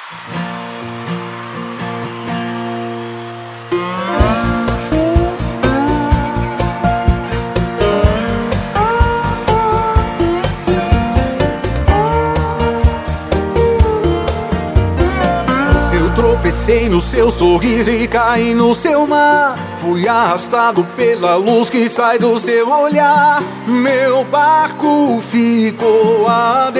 Tropecei no seu sorriso e caí no seu mar. Fui arrastado pela luz que sai do seu olhar. Meu barco ficou à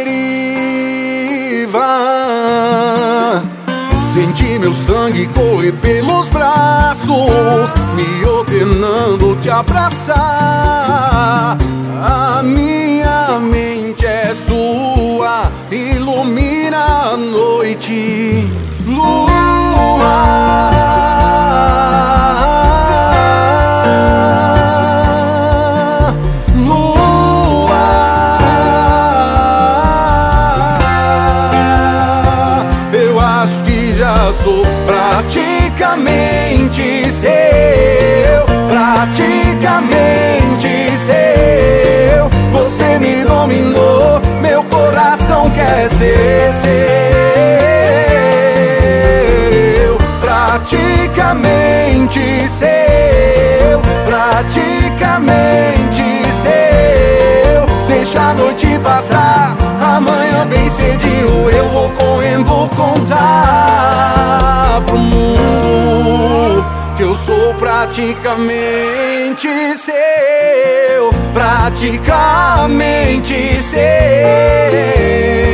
deriva. Senti meu sangue correr pelos braços, me ordenando te abraçar. A minha mente é sua, ilumina a noite. Lua, lua, eu acho que já sou praticamente seu, praticamente seu. Você me dominou, meu coração quer ser seu. Praticamente seu, praticamente seu. Deixa a noite passar, amanhã bem cedinho eu vou correndo contar pro mundo que eu sou praticamente seu, praticamente seu.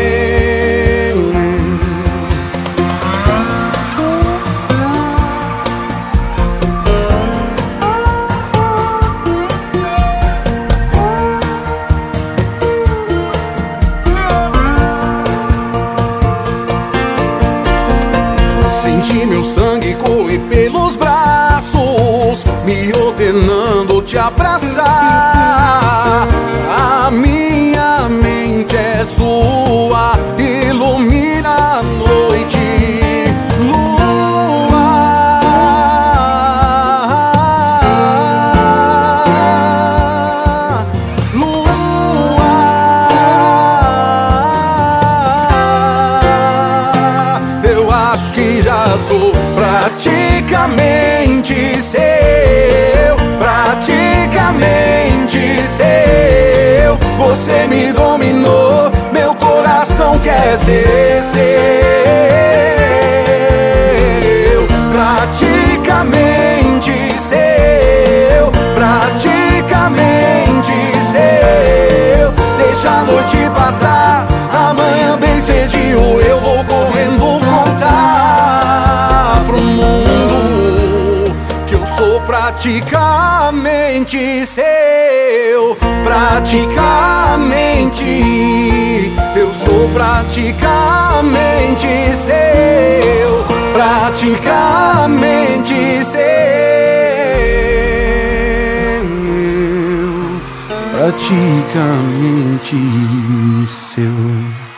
Senti meu sangue correr pelos braços, me ordenando te abraçar. A minha mente é sua, ilumina a noite. Lua, lua, eu acho que já sou praticamente seu, praticamente seu. Você me dominou, meu coração quer ser seu. Praticamente seu, praticamente seu. Deixa a noite passar, amanhã bem cedinho eu vou correndo contar pro mundo que eu sou praticamente seu, praticamente. Eu sou praticamente seu, praticamente seu, praticamente seu.